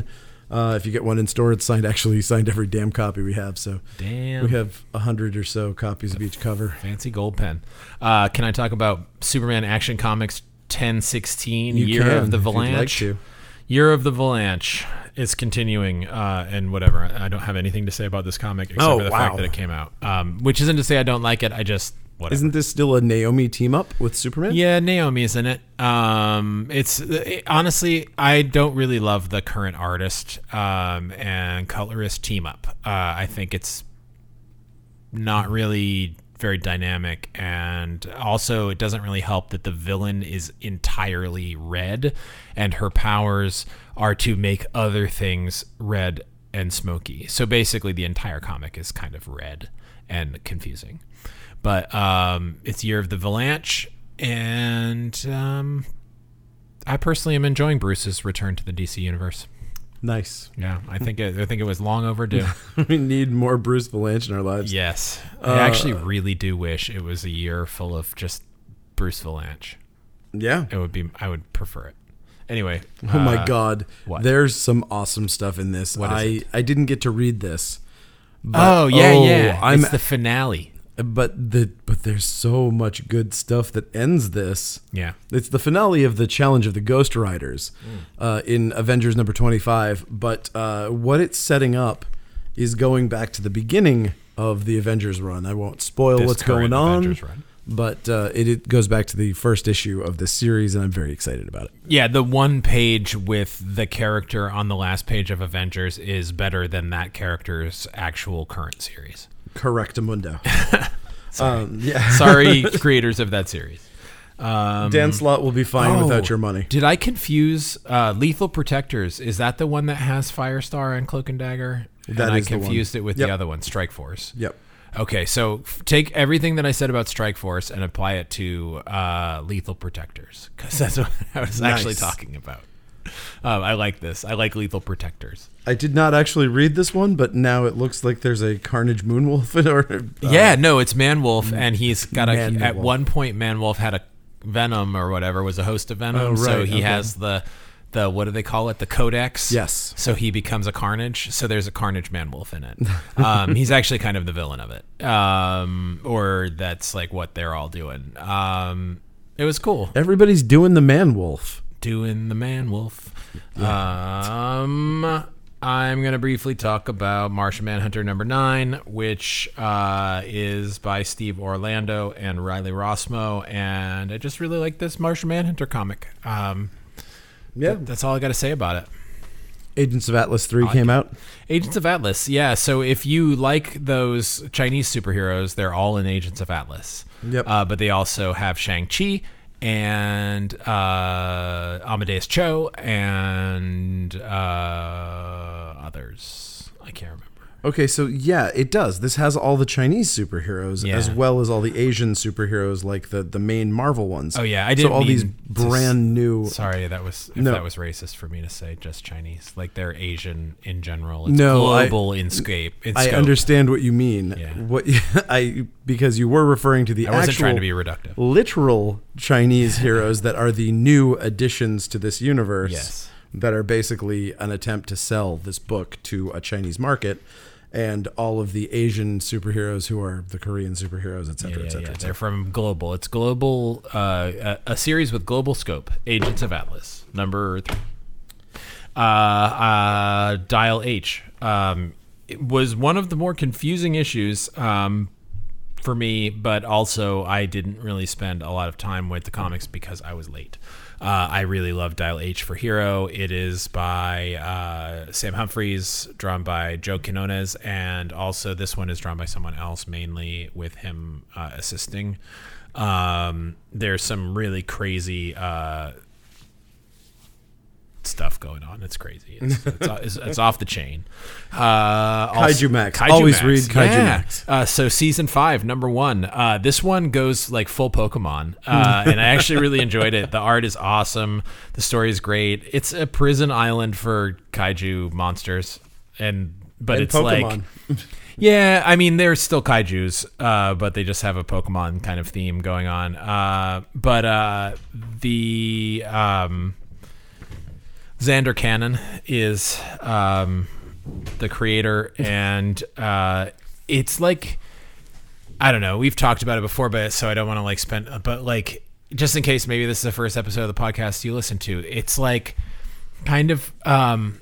Uh, if you get one in store, it's signed. Actually, signed every damn copy we have. So Damn. we have a hundred or so copies of each cover. Fancy gold pen. Uh, can I talk about Superman Action Comics ten sixteen, You Year can, of the if you'd like Valanche? to. Year of the Valanche is continuing, uh, and whatever. I don't have anything to say about this comic except Oh, for the wow. fact that it came out. Um, which isn't to say I don't like it. I just whatever. Isn't this still a Naomi team up with Superman? Yeah, Naomi's in it. Um, it's it, honestly, I don't really love the current artist um, and colorist team up. Uh, I think it's not really very dynamic, and also it doesn't really help that the villain is entirely red, and her powers are to make other things red and smoky. So basically, the entire comic is kind of red and confusing. But um, it's Year of the Valanche, and um, I personally am enjoying Bruce's return to the D C universe. Nice. Yeah, I think it, I think it was long overdue. We need more Bruce Valanche in our lives. Yes, Uh, I actually really do wish it was a year full of just Bruce Valanche. Yeah. It would be. I would prefer it. Anyway. Oh my uh, God. what? There's some awesome stuff in this. What is I, it? I didn't get to read this. But, Oh yeah, yeah. I'm it's the finale. but the but there's so much good stuff that ends this. Yeah. It's the finale of the Challenge of the Ghost Riders uh, in Avengers number twenty-five. But uh, what it's setting up is going back to the beginning of the Avengers run. I won't spoil This what's current going on, Avengers run. but uh, it, it goes back to the first issue of the series, and I'm very excited about it. Yeah, the one page with the character on the last page of Avengers is better than that character's actual current series. Correctamundo. um, yeah. Sorry, creators of that series. Um, Dan Slott will be fine oh, without your money. Did I confuse uh, Lethal Protectors? Is that the one that has Firestar and Cloak and Dagger? That and is I the one. confused it with Yep. the other one, Strike Force. Yep. Okay, so f- take everything that I said about Strike Force and apply it to uh, Lethal Protectors, because that's what I was actually Nice. talking about. Um, I like this. I like Lethal Protectors. I did not actually read this one, but now it looks like there's a Carnage Moonwolf. Or, uh, Yeah, no, it's Manwolf, and he's got a. Man At Wolf. one point, Manwolf had a Venom or whatever, was a host of Venom. Oh, So right, he okay. has the the what do they call it? The Codex. Yes. So he becomes a Carnage. So there's a Carnage Manwolf in it. Um, he's actually kind of the villain of it, um, or that's like what they're all doing. Um, it was cool. Everybody's doing the Man Wolf. Doing the Man Wolf. Um, I'm going to briefly talk about Martian Manhunter number nine, which uh, is by Steve Orlando and Riley Rossmo. And I just really like this Martian Manhunter comic. Um, Yeah. that's all I got to say about it. Agents of Atlas three came out. Agents of Atlas. Yeah. So if you like those Chinese superheroes, they're all in Agents of Atlas. Yep. Uh, but they also have Shang-Chi and uh, Amadeus Cho and uh, others. I can't remember. Okay, so yeah, it does. This has all the Chinese superheroes Yeah. as well as all the Asian superheroes, like the, the main Marvel ones. Oh yeah, I didn't So all mean these to brand s- new. Sorry, that was if No. that was racist for me to say just Chinese. Like they're Asian in general. It's No, I- global in scope. In I scope. understand what you mean. Yeah. What I because you were referring to the I wasn't actual trying to be reductive. literal Chinese heroes that are the new additions to this universe. Yes. That are basically an attempt to sell this book to a Chinese market, and all of the Asian superheroes who are the Korean superheroes, et cetera, Yeah, et yeah, cetera, yeah. et They're cetera. from Global. It's Global, uh, a, a series with global scope. Agents of Atlas, number three. Uh, uh, Dial H um, it was one of the more confusing issues um, for me, but also I didn't really spend a lot of time with the comics because I was late. Uh, I really love Dial H for Hero. It is by uh, Sam Humphries, drawn by Joe Quinones, and also this one is drawn by someone else, mainly with him uh, assisting. Um, there's some really crazy uh, stuff going on. It's crazy. It's, it's, it's, it's off the chain. Uh, Kaiju Max. Always read Kaiju Max. Uh, so season five, number one. Uh, this one goes like full Pokemon, uh, and I actually really enjoyed it. The art is awesome. The story is great. It's a prison island for kaiju monsters, and but And it's Pokemon. like. Yeah, I mean, they're still kaijus, uh, but they just have a Pokemon kind of theme going on. Uh, but uh, the um, Xander Cannon is um, the creator, and uh, it's like, I don't know. We've talked about it before, but so I don't want to like spend, but like, just in case maybe this is the first episode of the podcast you listen to, it's like kind of um,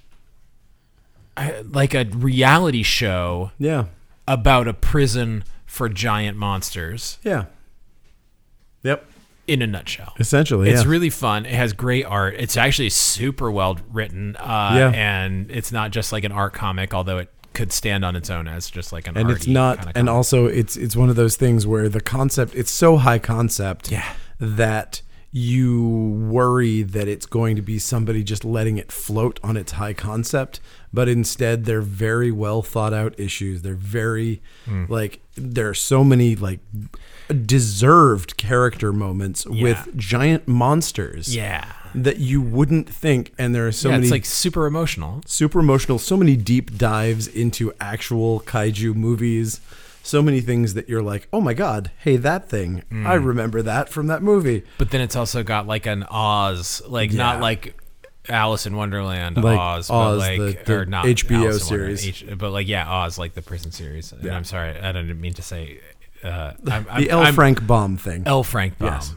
like a reality show Yeah. about a prison for giant monsters. Yeah. Yep. In a nutshell. Essentially, It's yeah. really fun. It has great art. It's actually super well written. Uh, Yeah. And it's not just like an art comic, although it could stand on its own as just like an And arty it's not, kind of and comic. also it's it's one of those things where the concept, it's so high concept Yeah. that you worry that it's going to be somebody just letting it float on its high concept, but instead they're very well thought out issues. They're very Mm. like, there are so many like deserved character moments Yeah. with giant monsters Yeah. that you wouldn't think, and there are so yeah, many it's like super emotional. super emotional, so many deep dives into actual kaiju movies, so many things that you're like, oh my god, hey, that thing, Mm. I remember that from that movie. But then it's also got like an Oz, like Yeah. not like Alice in Wonderland Like Oz, Oz, but like the- the or not H B O Alice in Wonderland, series. H, but like yeah, Oz, like the prison series. And Yeah. I'm sorry, I didn't mean to say uh, I'm, I'm, The L. I'm, Frank Baum thing. L. Frank Baum. Yes.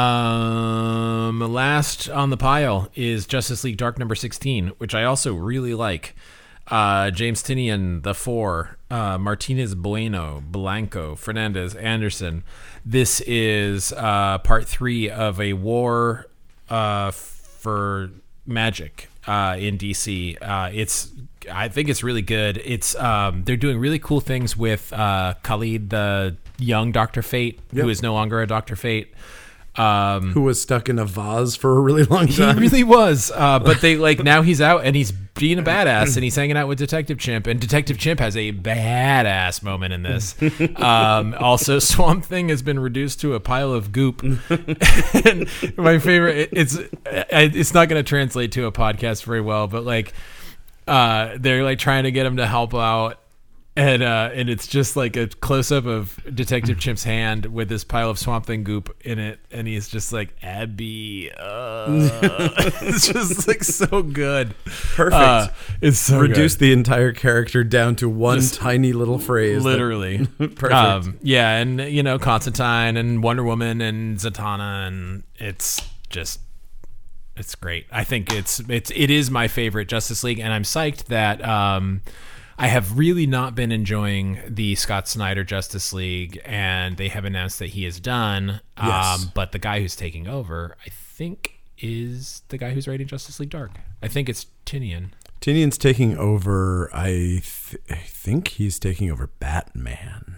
Um, last on the pile is Justice League Dark number sixteen, which I also really like. Uh, James Tynion, the four, uh, Martinez Bueno, Blanco, Fernandez, Anderson. This is uh, part three of a war uh, for magic uh, in D C. Uh, it's I think it's really good. It's um, they're doing really cool things with uh, Khalid, the young Doctor Fate, Yep. who is no longer a Doctor Fate. Um, Who was stuck in a vase for a really long he time. really was, uh, but they like now he's out and he's being a badass and he's hanging out with Detective Chimp, and Detective Chimp has a badass moment in this. Um, also, Swamp Thing has been reduced to a pile of goop. And my favorite, it, it's it's not going to translate to a podcast very well, but like uh, they're like trying to get him to help out. And uh, and it's just like a close up of Detective Chimp's hand with this pile of Swamp Thing goop in it, and he's just like Abby. Uh. It's just like so good. Perfect. Uh, it's so Reduce good. the entire character down to one Just tiny little phrase. that- Literally. Perfect. Um, yeah, and you know Constantine and Wonder Woman and Zatanna, and it's just it's great. I think it's it's it is my favorite Justice League, and I'm psyched that. Um, I have really not been enjoying the Scott Snyder Justice League, and they have announced that he is done. Yes. Um, but the guy who's taking over, I think, is the guy who's writing Justice League Dark. I think it's Tynion. Tynion's taking over, I, th- I think he's taking over Batman.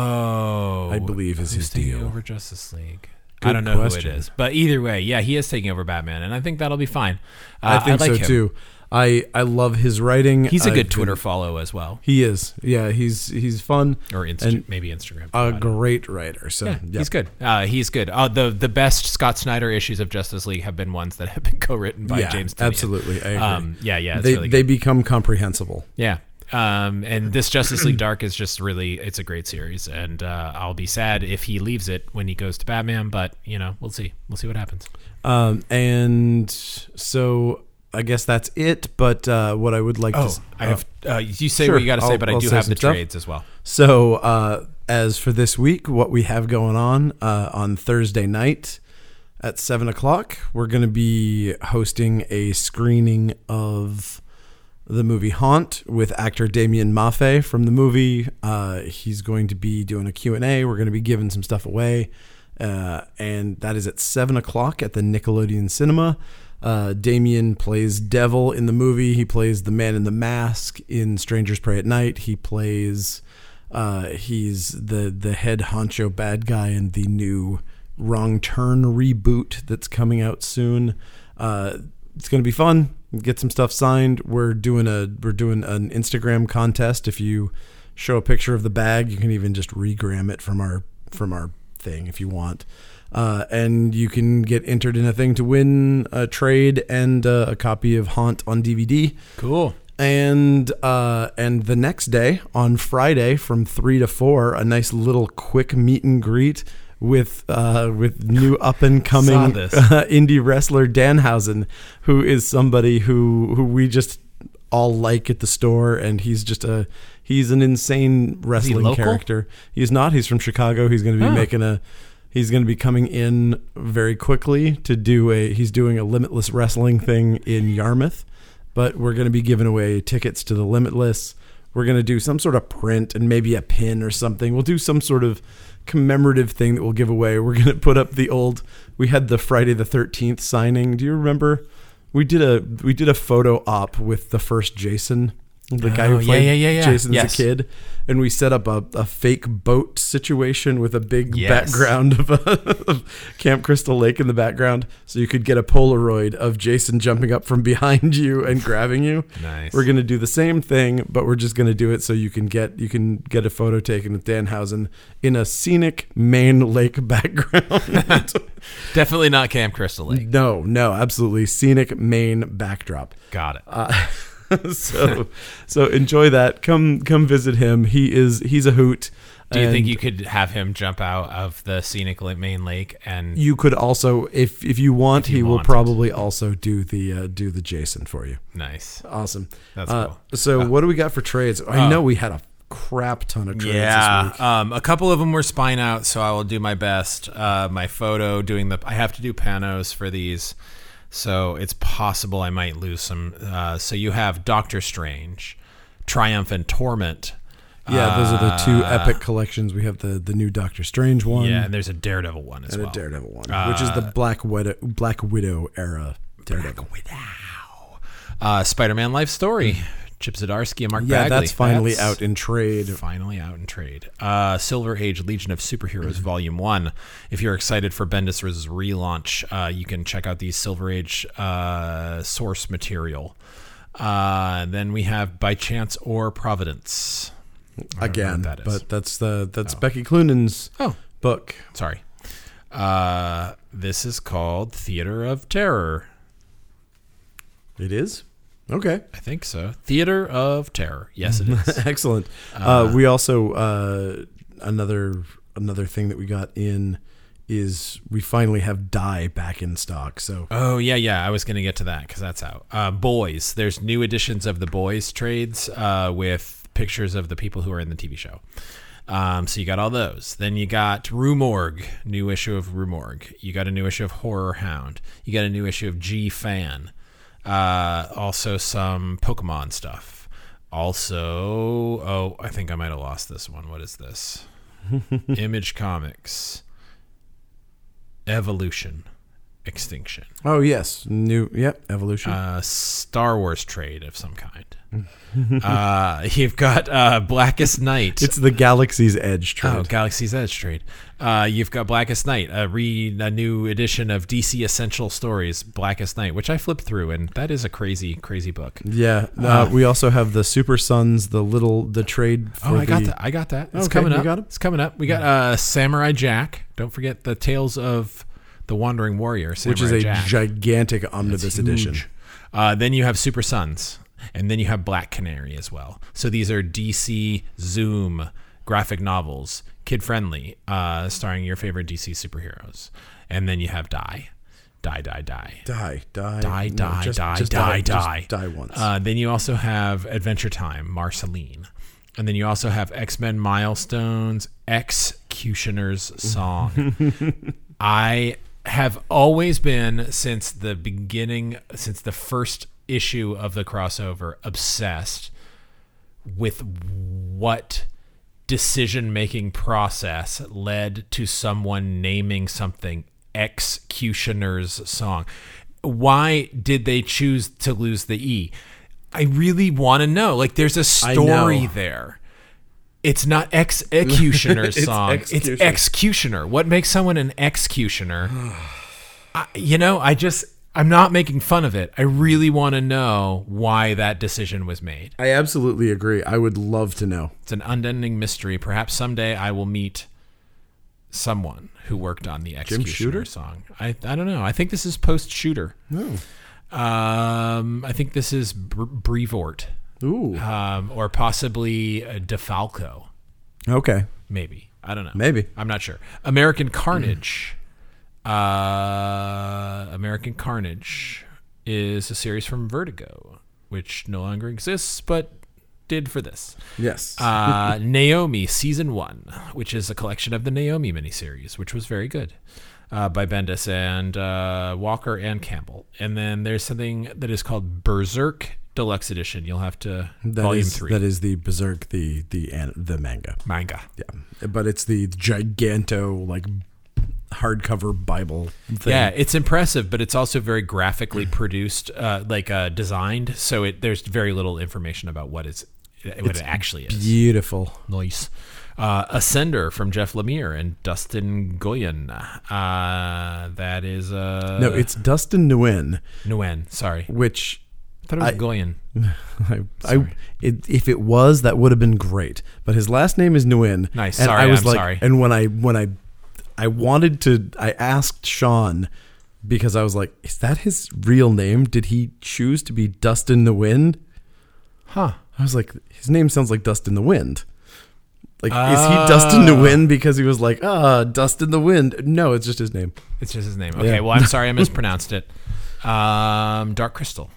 Oh, I believe is who's his taking deal. over Justice League? Good I don't know question. who it is, but either way, yeah, he is taking over Batman, and I think that'll be fine. I Uh, think like so him. too. I, I love his writing. He's a I've good been- Twitter follow as well, He is. Yeah, he's he's fun. or Insta- And maybe Instagram. A I don't know. great writer. So Yeah, yeah. he's good. Uh, he's good. Uh, the the best Scott Snyder issues of Justice League have been ones that have been co-written by Yeah, James Tynion. absolutely. I agree. Um, yeah, yeah, it's they really they good. become comprehensible. Yeah. Um, and this Justice League Dark is just really, it's a great series, and uh, I'll be sad if he leaves it when he goes to Batman, but you know, we'll see. We'll see what happens. Um, and so I guess that's it. But uh, what I would like to Oh, s- I have. Uh, you say sure, what you got to say, I'll- but I I'll do say have some the stuff. trades as well. So, uh, as for this week, what we have going on uh, on Thursday night at seven o'clock, we're going to be hosting a screening of the movie Haunt with actor Damien Maffei from the movie. Uh, he's going to be doing a Q and A. We're going to be giving some stuff away. Uh, and that is at seven o'clock at the Nickelodeon Cinema. Uh, Damien plays Devil in the movie. He plays the Man in the Mask in Strangers Pray at Night. He plays... Uh, he's the the head honcho bad guy in the new Wrong Turn reboot that's coming out soon. Uh, it's gonna be fun. Get some stuff signed. We're doing a we're doing an Instagram contest. If you show a picture of the bag, you can even just regram it from our from our thing if you want. Uh, and you can get entered in a thing to win a trade and uh, a copy of Haunt on D V D. Cool. And uh, and the next day, on Friday from three to four, a nice little quick meet and greet with uh, with new up and Saw coming this. uh, indie wrestler Danhausen, who is somebody who who we just all like at the store, and he's just a he's an insane wrestling local? character. He's not. He's from Chicago. He's going to be Oh. making a. He's going to be coming in very quickly to do a. He's doing a Limitless wrestling thing in Yarmouth, but we're going to be giving away tickets to the Limitless. We're going to do some sort of print and maybe a pin or something. We'll do some sort of commemorative thing that we'll give away. We're going to put up the old. We had the Friday the thirteenth signing. Do you remember? We did a we did a photo op with the first Jason, the guy Oh, who yeah, played yeah, yeah, yeah. Jason as Yes. a kid, and we set up a, a fake boat situation with a big Yes. background of, of Camp Crystal Lake in the background, so you could get a Polaroid of Jason jumping up from behind you and grabbing you. Nice. We're gonna do the same thing, but we're just gonna do it so you can get you can get a photo taken with Danhausen in a scenic Maine Lake background. Definitely not Camp Crystal Lake. no, no, absolutely scenic Maine backdrop. Got it. Uh, so so enjoy that. Come come visit him. He is he's a hoot. Do you think And you could have him jump out of the scenic la- main lake and you could also, if if you want, If you he will wanted. probably also do the uh, do the Jason for you. nice? Awesome. That's Uh, cool. so what do we got for trades? I oh. know we had a crap ton of trades this Yeah, week. um, a couple of them were spine out, so I will do my best. Uh, my photo doing the, I have to do panos for these, so it's possible I might lose some. Uh, so you have Doctor Strange, Triumph and Torment. Yeah, those are the two Uh, epic collections. We have the the new Doctor Strange one, Yeah, and there's a Daredevil one as and well. a Daredevil one, which is the Black Widow Black Widow era Daredevil. Uh, Spider-Man Life Story, Chip Zdarsky and Mark Yeah, Bagley. that's finally That's out in trade. Finally out in trade. Uh, Silver Age Legion of Superheroes Mm-hmm. Volume one. If you're excited for Bendis' relaunch, uh, you can check out the Silver Age uh, source material. Uh, then we have By Chance or Providence. I don't know Again, what that is. but that's the that's Becky Cloonan's Oh, book. sorry. Uh, this is called Theater of Terror. It is? Okay. I think so. Theater of Terror. Yes, it is. Excellent. Uh, we also uh, another another thing that we got in is we finally have Die back in stock. So Oh, yeah, yeah. I was going to get to that because that's out. Uh, Boys. There's new editions of the Boys trades uh, with pictures of the people who are in the T V show. Um, so you got all those. Then you got Rue Morgue, new issue of Rue Morgue. You got a new issue of Horror Hound. You got a new issue of G Fan. Uh, also some Pokemon stuff. Also, oh, I think I might have lost this one. What is this? Image Comics. Evolution. Extinction. oh yes, new yep evolution. Uh, Star Wars trade of some kind. uh, you've got uh, Blackest Night. it's the Galaxy's Edge trade. Oh, Galaxy's Edge trade. Uh, you've got Blackest Night, a, re, a new edition of D C Essential Stories, Blackest Night, which I flipped through, and that is a crazy, crazy book. Yeah. Uh, we also have the Super Sons, the little the trade. For Oh, I got the- that. I got that. It's Okay, coming you up. got it? It's coming up. We got uh, Samurai Jack. Don't forget the Tales of the Wandering Warrior, Samurai which is a Jack. gigantic omnibus That's edition. huge. Uh, then you have Super Sons, and then you have Black Canary as well. So these are D C Zoom graphic novels, kid friendly, uh, starring your favorite D C superheroes. And then you have Die, Die, Die, Die, Die, die, Die, no, Die, just- Die, just Die, just Die, die once. Uh, then you also have Adventure Time, Marceline. And then you also have X-Men Milestones, Executioner's Song. I have always been, since the beginning, since the first issue of the crossover, obsessed with what decision-making process led to someone naming something Executioner's Song. Why did they choose to lose the E? I really want to know. Like, there's a story know. there. It's not executioner's It's song. execution. It's executioner. What makes someone an executioner? I, you know, I just, I'm not making fun of it. I really want to know why that decision was made. I absolutely agree. I would love to know. It's an unending mystery. Perhaps someday I will meet someone who worked on the executioner Shooter? song. I, I don't know. I think this is post Shooter. Oh. Um, I think this is Bre- Brevoort. Ooh. Um, or possibly uh, DeFalco, Okay. maybe. I don't know. Maybe. I'm not sure. American Carnage. uh, American Carnage is a series from Vertigo, which no longer exists, but did for this. Yes. uh, Naomi Season one, which is a collection of the Naomi miniseries, which was very good. Uh, by Bendis and uh, Walker and Campbell. And then there's something that is called Berserk Deluxe Edition. You'll have to That volume is, three. That is the Berserk, the the an- the manga. Manga. Yeah, but it's the giganto like hardcover Bible thing. Yeah, it's impressive, but it's also very graphically produced, uh, like uh, designed. So it there's very little information about what is what It's it actually is. Beautiful. Nice. Uh, Ascender from Jeff Lemire and Dustin Nguyen. Uh, that is uh, No, it's Dustin Nguyen, Nguyen. Sorry, which I thought it was I- Nguyen. I, I it, if it was, that would have been great. But his last name is Nguyen. Nice. And Sorry, I was I'm like, sorry. And when I when I I wanted to, I asked Sean because I was like, is that his real name? Did he choose to be Dustin the Wind? Huh. I was like, his name sounds like Dust in the Wind. Like, is he Dust in the Wind because he was like, ah, Dust in the Wind? No, it's just his name. It's just his name. Okay, Yeah. well, I'm sorry I mispronounced it. Um, Dark Crystal.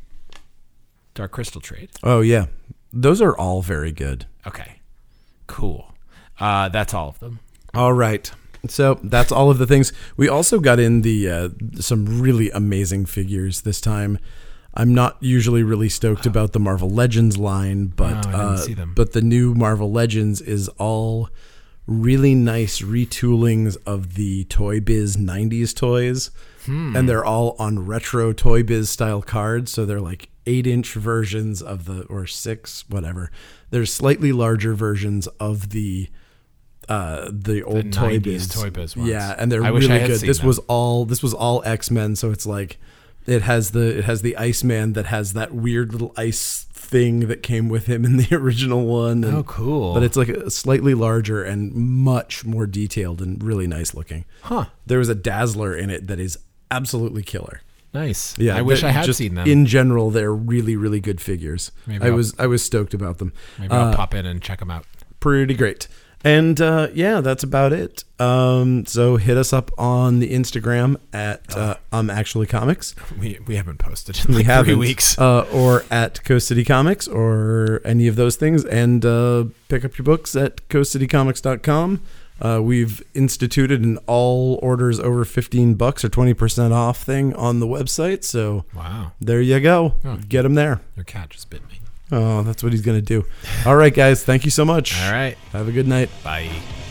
Dark Crystal trade. Oh, yeah. Those are all very good. Okay, cool. Uh, that's all of them. All right. So that's all of the things. We also got in the uh, some really amazing figures this time. I'm not usually really stoked about the Marvel Legends line, but Oh, I didn't uh, see them. but the new Marvel Legends is all really nice retoolings of the Toy Biz nineties toys, Hmm. and they're all on retro Toy Biz style cards. So they're like eight inch versions of the or six, whatever. There's slightly larger versions of the uh, the old Toy nineties Biz. Toy Biz ones. Yeah, and they're I wish I really had good. seen This them. was all this was all X-Men, so it's like it has the it has the Iceman that has that weird little ice thing that came with him in the original one. And, Oh, cool. But it's like a slightly larger and much more detailed and really nice looking. Huh. There was a Dazzler in it that is absolutely killer. Nice. Yeah, I wish that- I had just seen them. In general, they're really really good figures. Maybe I I'll- was I was stoked about them. Maybe Uh, I'll pop in and check them out. pretty great. And uh, yeah, that's about it. Um, so hit us up on the Instagram at uh, um actually comics. We we haven't posted in We like have three weeks. uh, or at Coast City Comics or any of those things, and uh, pick up your books at coast city comics dot com. Uh, we've instituted an all orders over fifteen bucks or twenty percent off thing on the website. So Wow. there you go. Oh. Get them there. Your cat just bit me. Oh, that's what he's gonna do. All right, guys. Thank you so much. All right. Have a good night. Bye.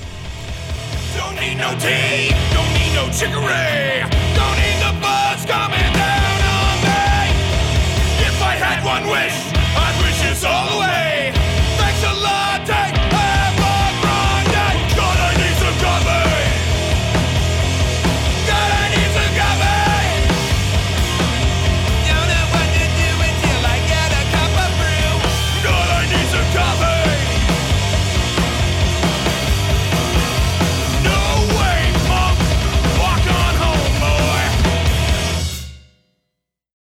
Don't need no tea, don't need no chicory, don't need the buzz coming down on me. If I had one wish, I'd wish this all